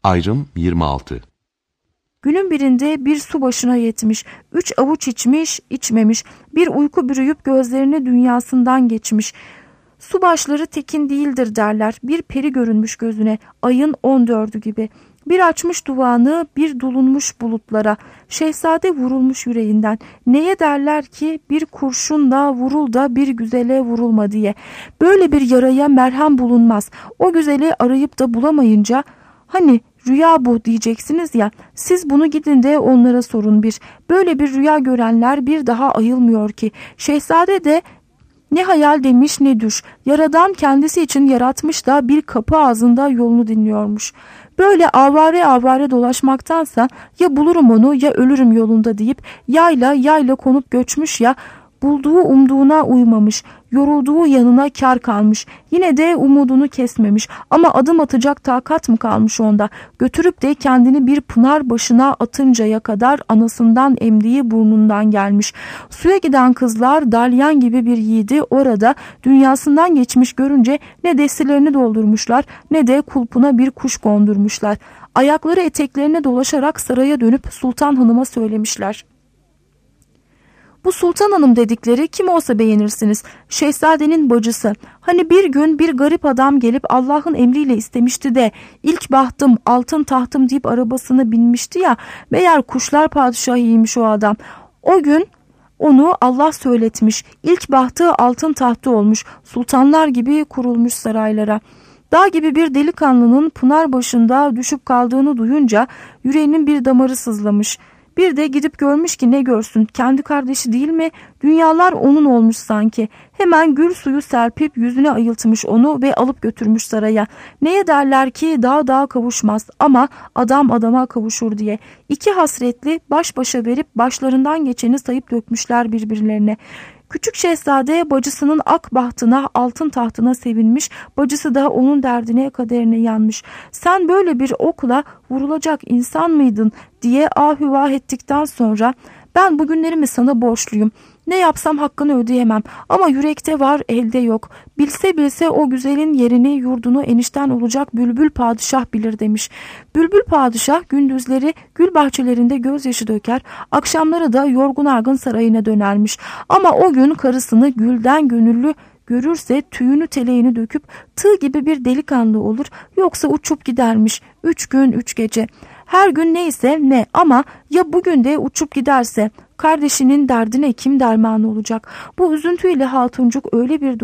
Ayrım 26. Günün birinde bir su başına yetmiş, 3 avuç içmiş, içmemiş, bir uyku bürüyüp gözlerini dünyasından geçmiş. Su başları tekin değildir derler, bir peri görünmüş gözüne, ayın 14'ü gibi. Bir açmış duvağını, bir dolunmuş bulutlara, şehzade vurulmuş yüreğinden. Neye derler ki bir kurşunla vurul da bir güzele vurulma diye. Böyle bir yaraya merhem bulunmaz. O güzeli arayıp da bulamayınca, hani rüya bu diyeceksiniz ya, siz bunu gidin de onlara sorun bir. Böyle bir rüya görenler bir daha ayılmıyor ki. Şehzade de ne hayal demiş ne düş. Yaradan kendisi için yaratmış da bir kapı ağzında yolunu dinliyormuş. Böyle avare avare dolaşmaktansa ya bulurum onu ya ölürüm yolunda deyip yayla konup göçmüş ya, bulduğu umduğuna uymamış, yorulduğu yanına kar kalmış, yine de umudunu kesmemiş ama adım atacak takat mı kalmış onda? Götürüp de kendini bir pınar başına atıncaya kadar anasından emdiği burnundan gelmiş. Suya giden kızlar dalyan gibi bir yiğidi orada dünyasından geçmiş görünce ne destilerini doldurmuşlar ne de kulpuna bir kuş kondurmuşlar. Ayakları eteklerine dolaşarak saraya dönüp Sultan Hanım'a söylemişler. Bu Sultan Hanım dedikleri kim olsa beğenirsiniz. Şehzadenin bacısı. Hani bir gün bir garip adam gelip Allah'ın emriyle istemişti de ilk bahtım altın tahtım deyip arabasına binmişti ya. Meğer kuşlar padişahıymış o adam. O gün onu Allah söyletmiş. İlk bahtı altın tahtı olmuş. Sultanlar gibi kurulmuş saraylara. Dağ gibi bir delikanlının pınar başında düşüp kaldığını duyunca yüreğinin bir damarı sızlamış. Bir de gidip görmüş ki ne görsün, kendi kardeşi değil mi? Dünyalar onun olmuş sanki. Hemen gül suyu serpip yüzüne ayıltmış onu ve alıp götürmüş saraya. Neye derler ki dağ dağa kavuşmaz ama adam adama kavuşur diye. İki hasretli baş başa verip başlarından geçeni sayıp dökmüşler birbirlerine. Küçük şehzade bacısının ak bahtına, altın tahtına sevinmiş, bacısı da onun derdine, kaderine yanmış. Sen böyle bir okla vurulacak insan mıydın diye ahüvah ettikten sonra ben bugünlerimi sana borçluyum. Ne yapsam hakkını ödeyemem ama yürekte var elde yok. Bilse o güzelin yerini yurdunu enişten olacak Bülbül Padişah bilir demiş. Bülbül Padişah gündüzleri gül bahçelerinde gözyaşı döker, akşamları da yorgun argın sarayına dönermiş. Ama o gün karısını gülden gönüllü görürse tüyünü teleğini döküp tığ gibi bir delikanlı olur, yoksa uçup gidermiş 3 gün 3 gece. Her gün neyse ne ama ya bugün de uçup giderse kardeşinin derdine kim derman olacak? Bu üzüntüyle hatuncuk öyle bir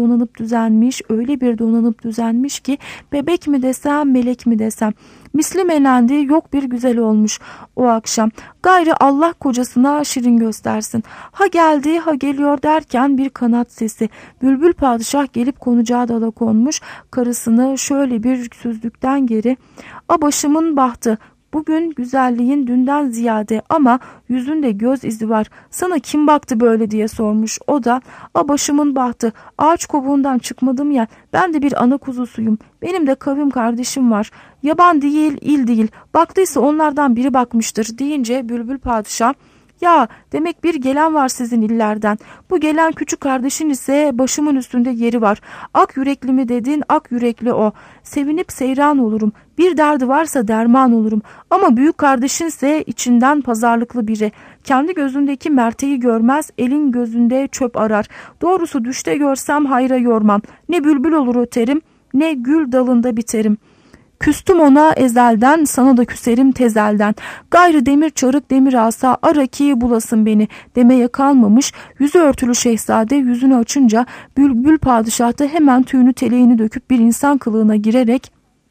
donanıp düzenmiş ki bebek mi desem melek mi desem. Misli melendi yok bir güzel olmuş o akşam. Gayrı Allah kocasına şirin göstersin. Ha geldi ha geliyor derken bir kanat sesi. Bülbül Padişah gelip konacağı dala konmuş, karısını şöyle bir süzdükten geri "A başımın bahtı, bugün güzelliğin dünden ziyade ama yüzünde göz izi var. Sana kim baktı böyle?" diye sormuş. O da "A başımın bahtı, ağaç kovuğundan çıkmadım ya, ben de bir ana kuzusuyum. Benim de kavim kardeşim var. Yaban değil, il değil. Baktıysa onlardan biri bakmıştır." deyince Bülbül Padişah "Ya demek bir gelen var sizin illerden. Bu gelen küçük kardeşin ise başımın üstünde yeri var. Ak yürekli mi dedin, ak yürekli o. Sevinip seyran olurum. Bir derdi varsa derman olurum. Ama büyük kardeşinse içinden pazarlıklı biri. Kendi gözündeki merteği görmez, elin gözünde çöp arar. Doğrusu düşte görsem hayra yormam. Ne bülbül olur öterim, ne gül dalında biterim. Küstüm ona ezelden, sana da küserim tezelden. Gayrı demir çarık demir asa ara ki bulasın beni" demeye kalmamış. Yüzü örtülü şehzade yüzünü açınca Bülbül Padişah da hemen tüyünü teleğini döküp bir insan kılığına girerek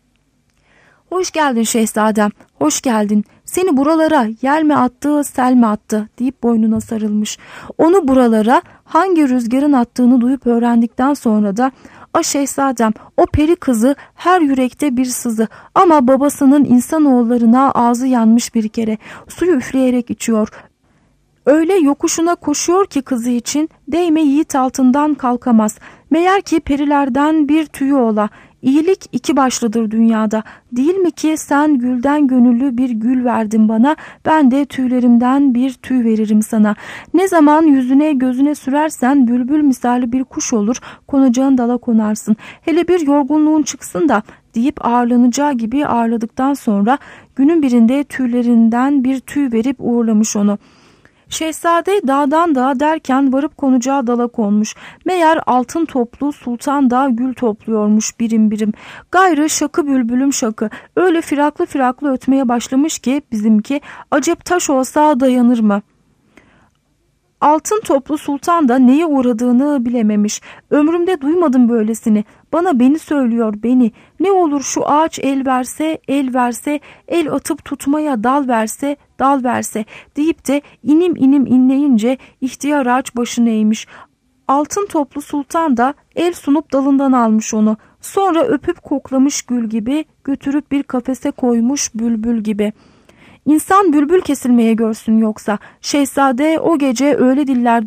"Hoş geldin şehzadem, hoş geldin. Seni buralara yel mi attı, sel mi attı?" deyip boynuna sarılmış. Onu buralara hangi rüzgarın attığını duyup öğrendikten sonra da "A şehzadem, o peri kızı her yürekte bir sızı ama babasının insanoğullarına ağzı yanmış bir kere. Suyu üfleyerek içiyor. Öyle yokuşuna koşuyor ki kızı için değme yiğit altından kalkamaz. Meğer ki perilerden bir tüyü ola. İyilik iki başlıdır dünyada. Değil mi ki sen gülden gönüllü bir gül verdin bana, ben de tüylerimden bir tüy veririm sana. Ne zaman yüzüne gözüne sürersen bülbül misali bir kuş olur, konacağın dala konarsın. Hele bir yorgunluğun çıksın da deyip ağırlanacağı gibi ağırladıktan sonra günün birinde tüylerinden bir tüy verip uğurlamış onu. Şehzade dağdan dağa derken varıp konacağı dala konmuş. Meğer altın toplu sultan da gül topluyormuş birim birim. Gayrı şakı bülbülüm şakı. Öyle firaklı firaklı ötmeye başlamış ki bizimki, acep taş olsa dayanır mı? Altın toplu sultan da neye uğradığını bilememiş. Ömrümde duymadım böylesini. Bana beni söylüyor, beni. Ne olur şu ağaç el verse, el verse, el atıp tutmaya dal verse, dal verse deyip de inim inim inleyince ihtiyar ağaç başını eğmiş. Altın toplu sultan da el sunup dalından almış onu. Sonra öpüp koklamış gül gibi, götürüp bir kafese koymuş bülbül gibi. İnsan bülbül kesilmeye görsün yoksa. Şehzade o gece öyle diller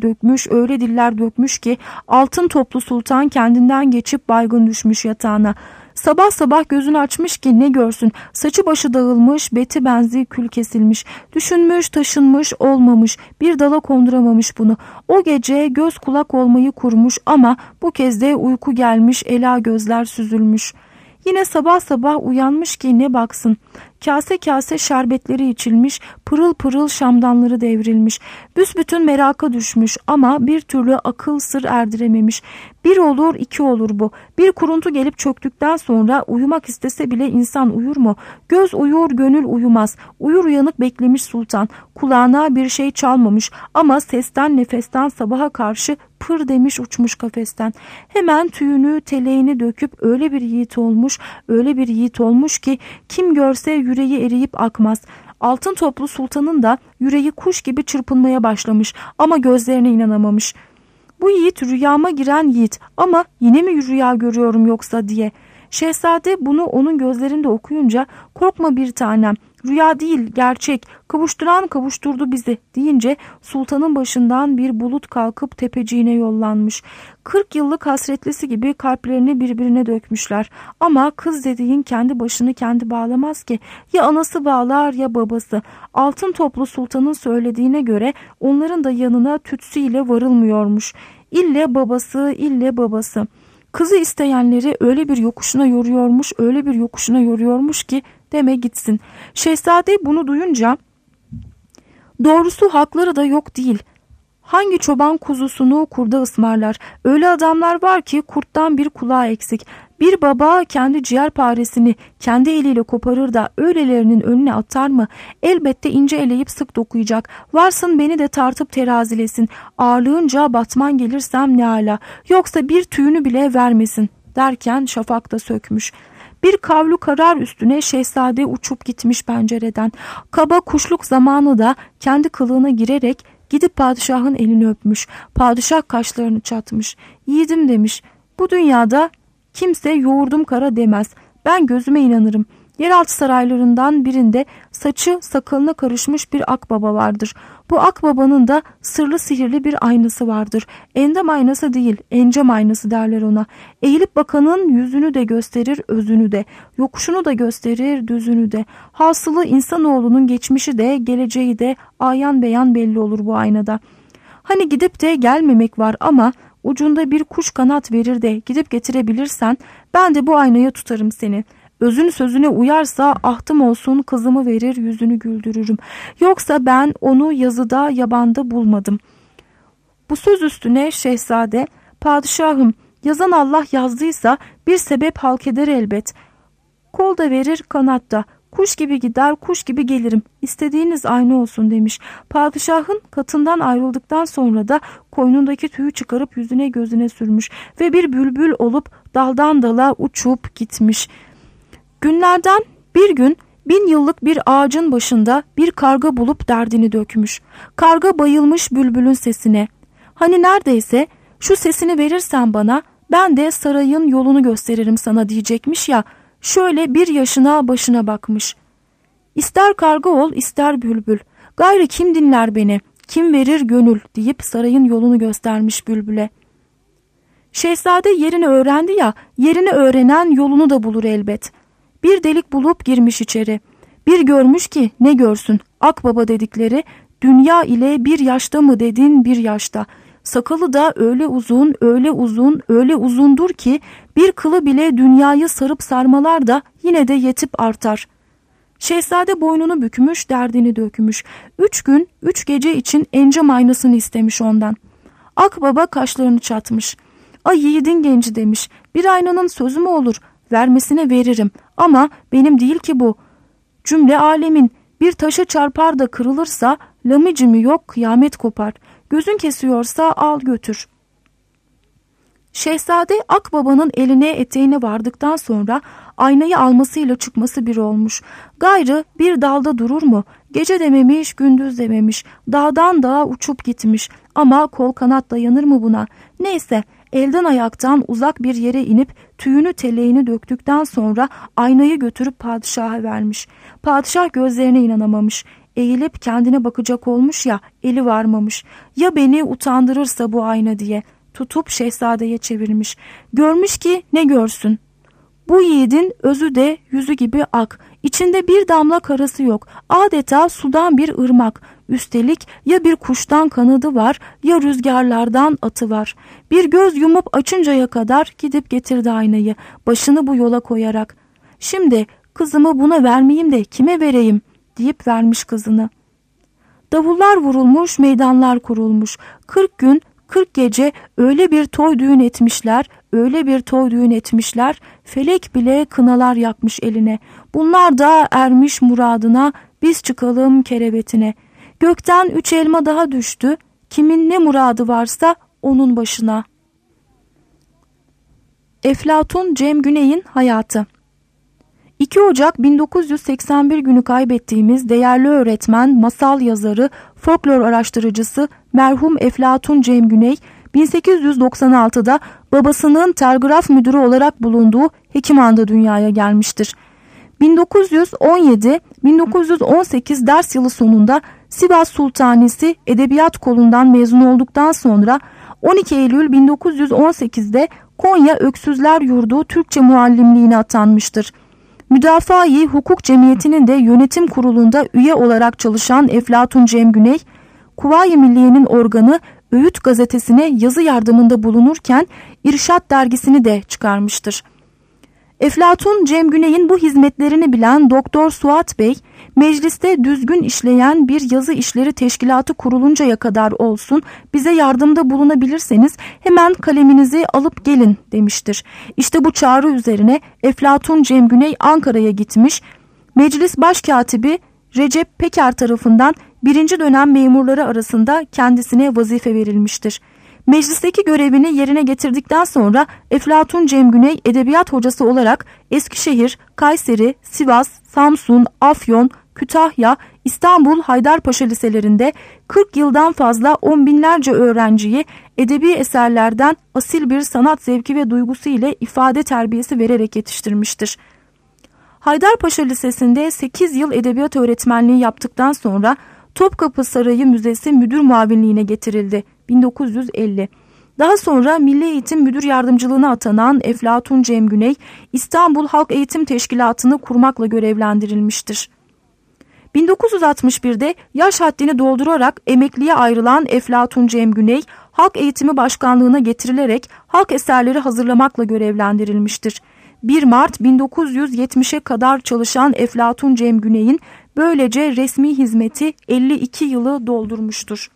dökmüş ki altın toplu sultan kendinden geçip baygın düşmüş yatağına. Sabah sabah gözünü açmış ki ne görsün, saçı başı dağılmış, beti benzi kül kesilmiş, düşünmüş taşınmış olmamış, bir dala konduramamış bunu. O gece göz kulak olmayı kurmuş ama bu kez de uyku gelmiş, ela gözler süzülmüş. Yine sabah sabah uyanmış ki ne baksın. Kase kase şerbetleri içilmiş, pırıl pırıl şamdanları devrilmiş. Büsbütün meraka düşmüş ama bir türlü akıl sır erdirememiş. Bir olur iki olur bu. Bir kuruntu gelip çöktükten sonra uyumak istese bile insan uyur mu? Göz uyur, gönül uyumaz. Uyur uyanık beklemiş sultan. Kulağına bir şey çalmamış ama sesten nefesten sabaha karşı pır demiş uçmuş kafesten. Hemen tüyünü teleğini döküp öyle bir yiğit olmuş ki kim görse yüreği eriyip akmaz. Altın toplu sultanın da yüreği kuş gibi çırpınmaya başlamış ama gözlerine inanamamış. Bu yiğit rüyama giren yiğit ama yine mi rüya görüyorum yoksa diye. Şehzade bunu onun gözlerinde okuyunca korkma bir tanem, rüya değil gerçek, kavuşturan kavuşturdu bizi deyince sultanın başından bir bulut kalkıp tepeciğine yollanmış. 40 yıllık hasretlisi gibi kalplerini birbirine dökmüşler. Ama kız dediğin kendi başını kendi bağlamaz ki. Ya anası bağlar ya babası. Altın toplu sultanın söylediğine göre onların da yanına tütsüyle varılmıyormuş. İlle babası. Kızı isteyenleri öyle bir yokuşuna yoruyormuş ki deme gitsin. Şehzade bunu duyunca doğrusu hakları da yok değil. Hangi çoban kuzusunu kurda ısmarlar? Öyle adamlar var ki kurttan bir kulağı eksik. Bir baba kendi ciğerparesini kendi eliyle koparır da öylelerinin önüne atar mı? Elbette ince eleyip sık dokuyacak. Varsın beni de tartıp terazilesin. Ağırlığınca batman gelirsem ne ala. Yoksa bir tüyünü bile vermesin derken şafak da sökmüş. Bir kavlu karar üstüne şehzade uçup gitmiş pencereden. Kaba kuşluk zamanı da kendi kılığına girerek gidip padişahın elini öpmüş. Padişah kaşlarını çatmış. Yiğidim demiş. Bu dünyada kimse yoğurdum kara demez. Ben gözüme inanırım. Yeraltı saraylarından birinde saçı sakalına karışmış bir akbaba vardır. Bu akbabanın da sırlı sihirli bir aynası vardır. Endam aynası değil, encam aynası derler ona. Eğilip bakanın yüzünü de gösterir, özünü de. Yokuşunu da gösterir, düzünü de. Hasılı insanoğlunun geçmişi de, geleceği de ayan beyan belli olur bu aynada. Hani gidip de gelmemek var ama ucunda bir kuş kanat verir de gidip getirebilirsen ben de bu aynaya tutarım seni. Özün sözüne uyarsa ahtım olsun kızımı verir yüzünü güldürürüm. Yoksa ben onu yazıda yabanda bulmadım. Bu söz üstüne şehzade padişahım yazan Allah yazdıysa bir sebep halk eder elbet. Kol da verir kanat da. Kuş gibi gider kuş gibi gelirim. İstediğiniz aynı olsun demiş. Padişahın katından ayrıldıktan sonra da koynundaki tüyü çıkarıp yüzüne gözüne sürmüş ve bir bülbül olup daldan dala uçup gitmiş. Günlerden bir gün 1000 yıllık bir ağacın başında bir karga bulup derdini dökmüş. Karga bayılmış bülbülün sesine. Hani neredeyse şu sesini verirsen bana ben de sarayın yolunu gösteririm sana diyecekmiş ya. Şöyle bir yaşına başına bakmış. İster karga ol ister bülbül. Gayrı kim dinler beni, kim verir gönül deyip sarayın yolunu göstermiş bülbüle. Şehzade yerini öğrendi ya, yerini öğrenen yolunu da bulur elbet. Bir delik bulup girmiş içeri. Bir görmüş ki ne görsün, akbaba dedikleri dünya ile bir yaşta mı dedin bir yaşta. Sakalı da öyle uzun, öyle uzun, öyle uzundur ki bir kılı bile dünyayı sarıp sarmalar da yine de yetip artar. Şehzade boynunu bükmüş, derdini dökmüş. 3 gün, 3 gece için encam aynasını istemiş ondan. Akbaba kaşlarını çatmış. Ay yiğidin genci demiş. Bir aynanın sözü mü olur? Vermesine veririm. Ama benim değil ki bu. Cümle alemin. Bir taşa çarpar da kırılırsa lamicimi yok, kıyamet kopar. Gözün kesiyorsa al götür. Şehzade Akbaba'nın eline eteğine vardıktan sonra aynayı almasıyla çıkması bir olmuş. Gayrı bir dalda durur mu? Gece dememiş, gündüz dememiş. Dağdan dağa uçup gitmiş. Ama kol kanat dayanır mı buna? Neyse, elden ayaktan uzak bir yere inip tüyünü teleğini döktükten sonra aynayı götürüp padişaha vermiş. Padişah gözlerine inanamamış. Eğilip kendine bakacak olmuş ya, eli varmamış. Ya beni utandırırsa bu ayna diye. Tutup şehzadeye çevirmiş. Görmüş ki ne görsün. Bu yiğidin özü de yüzü gibi ak. İçinde bir damla karası yok. Adeta sudan bir ırmak. Üstelik ya bir kuştan kanadı var ya rüzgarlardan atı var. Bir göz yumup açıncaya kadar gidip getirdi aynayı. Başını bu yola koyarak. Şimdi kızımı buna vermeyeyim de kime vereyim deyip vermiş kızını. Davullar vurulmuş, meydanlar kurulmuş. 40 gün 40 gece öyle bir toy düğün etmişler, öyle bir toy düğün etmişler, felek bile kınalar yakmış eline. Bunlar da ermiş muradına, biz çıkalım kerevetine. Gökten 3 elma daha düştü, kimin ne muradı varsa onun başına. Eflatun Cem Güney'in hayatı. 2 Ocak 1981 günü kaybettiğimiz değerli öğretmen, masal yazarı, folklor araştırıcısı merhum Eflatun Cem Güney, 1896'da babasının telgraf müdürü olarak bulunduğu Hekiman'da dünyaya gelmiştir. 1917-1918 ders yılı sonunda Sivas Sultanisi Edebiyat Kolu'ndan mezun olduktan sonra 12 Eylül 1918'de Konya Öksüzler Yurdu Türkçe muallimliğine atanmıştır. Müdafaa-i Hukuk Cemiyeti'nin de yönetim kurulunda üye olarak çalışan Eflatun Cem Güney, Kuvayi Milliye'nin organı Öğüt gazetesine yazı yardımında bulunurken İrşad dergisini de çıkarmıştır. Eflatun Cem Güney'in bu hizmetlerini bilen Doktor Suat Bey, mecliste düzgün işleyen bir yazı işleri teşkilatı kuruluncaya kadar olsun bize yardımda bulunabilirseniz hemen kaleminizi alıp gelin demiştir. İşte bu çağrı üzerine Eflatun Cem Güney Ankara'ya gitmiş, meclis başkatibi Recep Peker tarafından 1. dönem memurları arasında kendisine vazife verilmiştir. Meclisteki görevini yerine getirdikten sonra Eflatun Cem Güney edebiyat hocası olarak Eskişehir, Kayseri, Sivas, Samsun, Afyon, Kütahya, İstanbul Haydarpaşa liselerinde 40 yıldan fazla on binlerce öğrenciyi edebi eserlerden asil bir sanat zevki ve duygusu ile ifade terbiyesi vererek yetiştirmiştir. Haydarpaşa Lisesi'nde 8 yıl edebiyat öğretmenliği yaptıktan sonra Topkapı Sarayı Müzesi müdür muavinliğine getirildi 1950. Daha sonra Milli Eğitim Müdür Yardımcılığına atanan Eflatun Cem Güney, İstanbul Halk Eğitim Teşkilatı'nı kurmakla görevlendirilmiştir. 1961'de yaş haddini doldurarak emekliye ayrılan Eflatun Cem Güney, Halk Eğitimi Başkanlığı'na getirilerek halk eserleri hazırlamakla görevlendirilmiştir. 1 Mart 1970'e kadar çalışan Eflatun Cem Güney'in böylece resmi hizmeti 52 yılı doldurmuştur.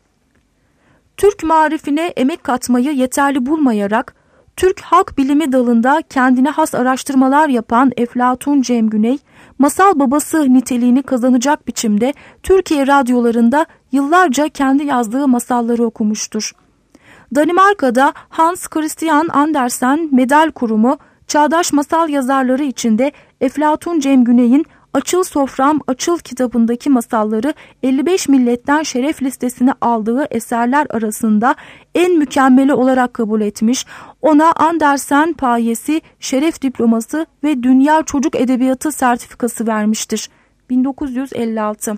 Türk marifine emek katmayı yeterli bulmayarak Türk halk bilimi dalında kendine has araştırmalar yapan Eflatun Cem Güney, masal babası niteliğini kazanacak biçimde Türkiye radyolarında yıllarca kendi yazdığı masalları okumuştur. Danimarka'da Hans Christian Andersen Medal Kurumu, çağdaş masal yazarları içinde Eflatun Cem Güney'in Açıl Sofram Açıl kitabındaki masalları 55 milletten şeref listesine aldığı eserler arasında en mükemmeli olarak kabul etmiş, ona Andersen payesi, şeref diploması ve Dünya Çocuk Edebiyatı sertifikası vermiştir. 1956.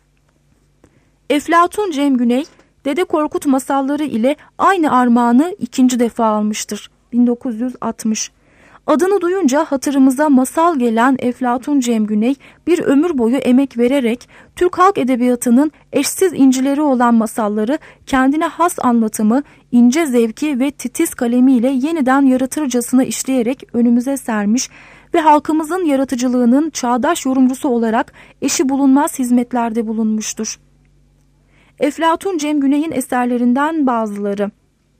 Eflatun Cem Güney, Dede Korkut masalları ile aynı armağanı 2. defa almıştır. 1960. Adını duyunca hatırımıza masal gelen Eflatun Cem Güney bir ömür boyu emek vererek Türk halk edebiyatının eşsiz incileri olan masalları kendine has anlatımı, ince zevki ve titiz kalemiyle yeniden yaratırcasına işleyerek önümüze sermiş ve halkımızın yaratıcılığının çağdaş yorumcusu olarak eşi bulunmaz hizmetlerde bulunmuştur. Eflatun Cem Güney'in eserlerinden bazıları: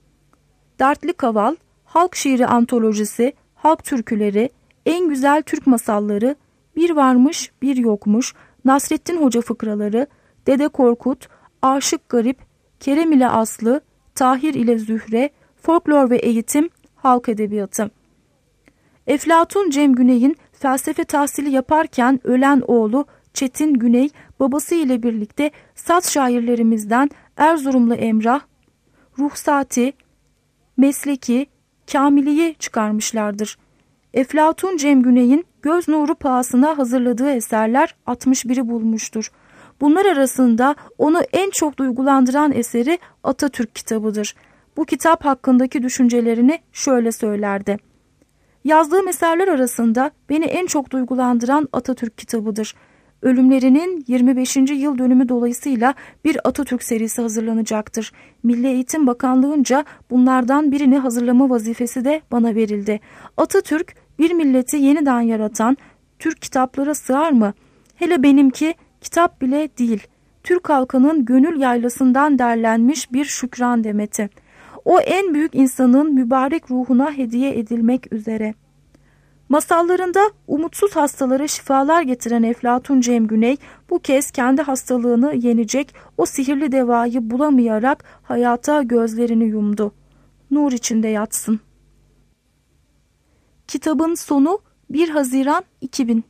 Dertli Kaval, Halk Şiiri Antolojisi, Halk Türküleri, En Güzel Türk Masalları, Bir Varmış Bir Yokmuş, Nasrettin Hoca Fıkraları, Dede Korkut, Aşık Garip, Kerem ile Aslı, Tahir ile Zühre, Folklor ve Eğitim, Halk Edebiyatı. Eflatun Cem Güney'in felsefe tahsili yaparken ölen oğlu Çetin Güney, babası ile birlikte saz şairlerimizden Erzurumlu Emrah, Ruhsati, Mesleki, Kamili'yi çıkarmışlardır. Eflatun Cem Güney'in göz nuru pahasına hazırladığı eserler 61'i bulmuştur. Bunlar arasında onu en çok duygulandıran eseri Atatürk kitabıdır. Bu kitap hakkındaki düşüncelerini şöyle söylerdi: Yazdığım eserler arasında beni en çok duygulandıran Atatürk kitabıdır. Ölümlerinin 25. yıl dönümü dolayısıyla bir Atatürk serisi hazırlanacaktır. Milli Eğitim Bakanlığı'nca bunlardan birini hazırlama vazifesi de bana verildi. Atatürk bir milleti yeniden yaratan, Türk kitaplara sığar mı? Hele benimki kitap bile değil. Türk halkının gönül yaylasından derlenmiş bir şükran demeti. O en büyük insanın mübarek ruhuna hediye edilmek üzere. Masallarında umutsuz hastalara şifalar getiren Eflatun Cem Güney bu kez kendi hastalığını yenecek o sihirli devayı bulamayarak hayata gözlerini yumdu. Nur içinde yatsın. Kitabın sonu 1 Haziran 2000.